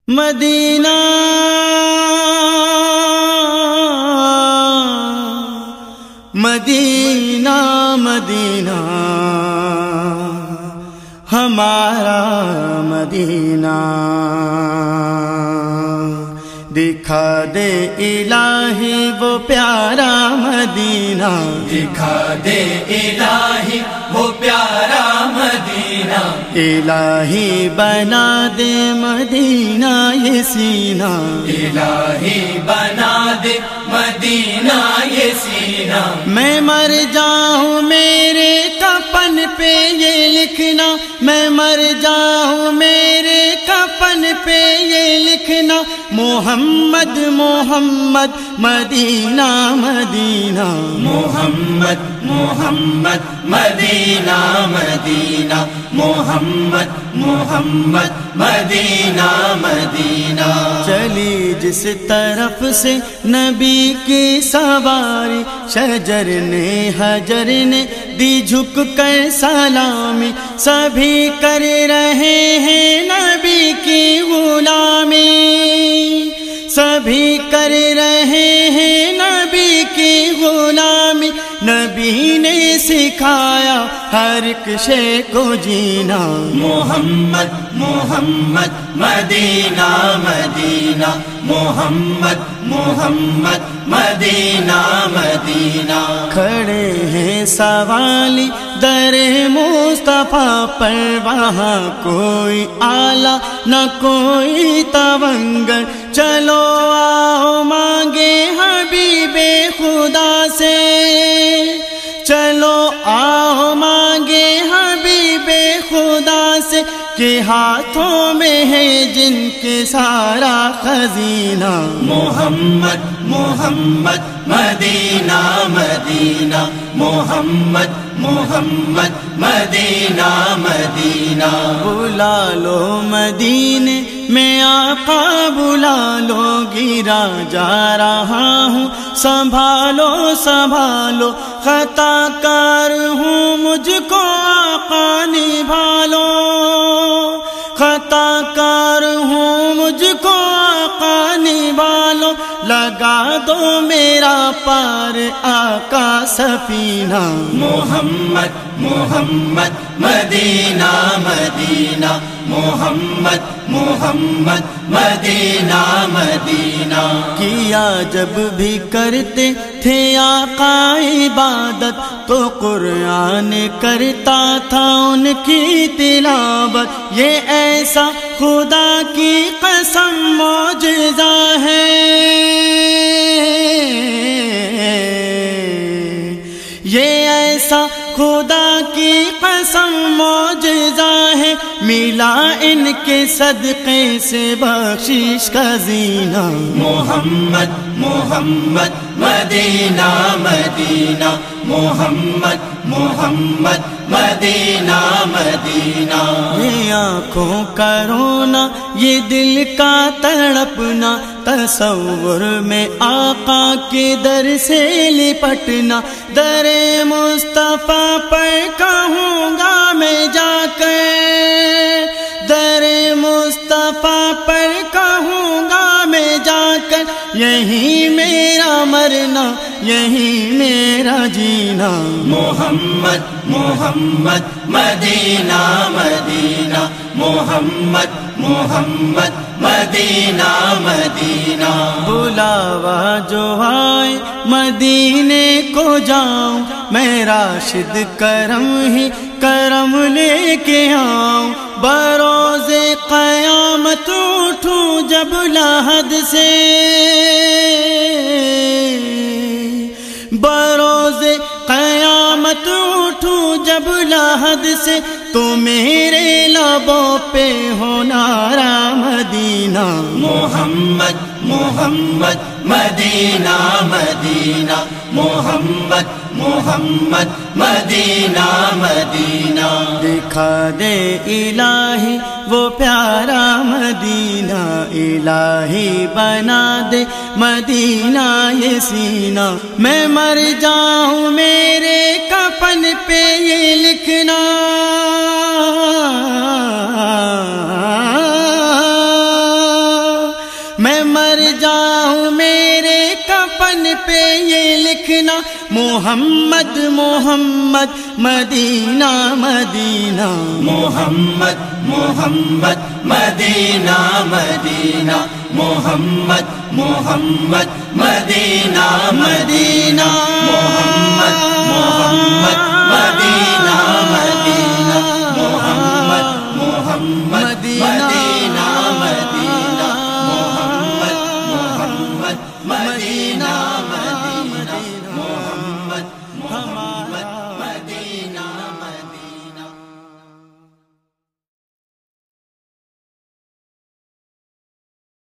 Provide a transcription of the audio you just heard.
مدینہ مدینہ مدینہ ہمارا مدینہ، دکھا دے الہی وہ پیارا مدینہ، دکھا دے الہی وہ پیارا مدینہ، الہی بنا دے مدینہ یہ سینہ، الہی بنا دے مدینہ یہ سینہ۔ میں مر جاؤں میرے کفن پہ یہ لکھنا، میں مر جاؤں میرے کفن پہ یہ لکھنا، محمد محمد مدینہ مدینہ، محمد محمد مدینہ مدینہ، محمد محمد مدینہ مدینہ۔ چلی جس طرف سے نبی کی سواری، شجر نے حجر نے دی جھک کر سلامی، سبھی کر رہے ہیں نبی کی غلامی، سبھی کر رہے ہیں نبی کی غلامی، نبی نے سکھایا ہر ایک شے کو جینا، محمد محمد مدینہ مدینہ، محمد محمد مدینہ مدینہ۔ کھڑے ہیں سوالی در مصطفیٰ پر، وہاں کوئی آلہ نہ کوئی تونگر، چلو آؤ مانگے حبیب خدا سے، چلو آؤ مانگے حبیب خدا سے، کہ ہاتھوں میں ہے جن کے سارا خزینہ، محمد محمد مدینہ مدینہ، محمد محمد مدینہ مدینہ۔ بلا لو مدینے میں آقا بلا لو، گرا جا رہا ہوں سنبھالو سنبھالو، خطا کار ہوں مجھ کو آقا نبھالو، خطا کار ہوں مجھ کو آقا نبھالو، لگا دو میرا پار آقا سفینہ، محمد محمد مدینہ مدینہ، محمد محمد مدینہ مدینہ۔ کیا جب بھی کرتے تھے آقا عبادت، تو قرآن کرتا تھا ان کی تلاوت، یہ ایسا خدا کی قسم معجزہ ہے، یہ ایسا خدا کی قسم معجزہ ہے، ملا ان کے صدقے سے بخشش کا زینہ، محمد محمد مدینہ مدینہ، محمد محمد مدینہ مدینہ۔ یہ آنکھوں کا رونا، یہ دل کا تڑپنا، تصور میں آقا کے در سے لپٹنا، در مصطفیٰ پر کہوں گا میں جا کر، در مصطفیٰ پر کہوں گا میں جا کر، یہی میرا مرنا یہی میرا جینا، محمد محمد مدینہ مدینہ، محمد محمد مدینہ مدینہ۔ بلاوا جو آئے مدینے کو جاؤں، میں راشد کرم ہی کرم لے کے آؤں، بروز قیامت اٹھوں جب لحد سے، بروز قیامت اٹھوں جب لحد سے، تو میرے لبوں پہ ہو نعرہ مدینہ، محمد محمد مدینہ مدینہ، محمد محمد مدینہ مدینہ۔ دکھا دے الہی وہ پیارا مدینہ، الہی بنا دے مدینہ یہ سینہ، میں مر جاؤں میرے کفن پہ یہ لکھنا، میں مر جاؤں میرے کفن پہ یہ لکھنا محمد محمد مدینہ مدینہ محمد محمد مدینہ مدینہ محمد محمد مدینہ مدینہ محمد محمد